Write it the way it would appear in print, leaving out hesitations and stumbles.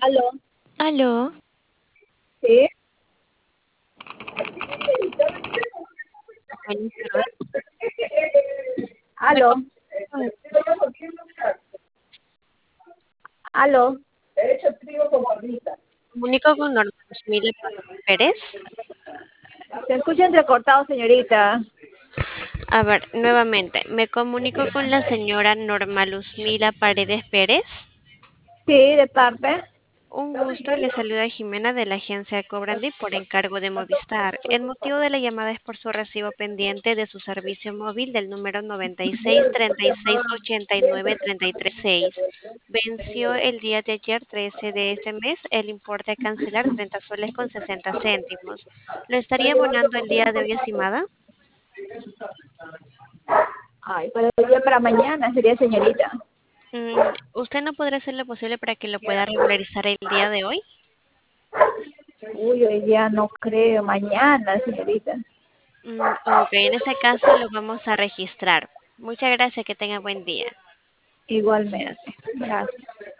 Aló, Aló, sí, buenas tardes. Me aló, comunico aló. con Norma Luzmila Pérez. Se escucha entrecortado, señorita. A ver, nuevamente, me comunico con la señora Norma Luzmila Paredes Pérez. Sí, de parte. Un gusto, le saluda Jimena de la agencia Cobrandi por encargo de Movistar. El motivo de la llamada es por su recibo pendiente de su servicio móvil del número 96 36 89 33 6. Venció el día de ayer, 13 de este mes, el importe a cancelar 30 soles con 60 céntimos. ¿Lo estaría abonando el día de hoy, estimada? Ay, para el día para mañana sería, señorita. ¿Usted no podrá hacer lo posible para que lo pueda regularizar el día de hoy? Uy, hoy día no creo. Mañana, señorita. Ok, en ese caso lo vamos a registrar. Muchas gracias, que tenga buen día. Igualmente. Gracias.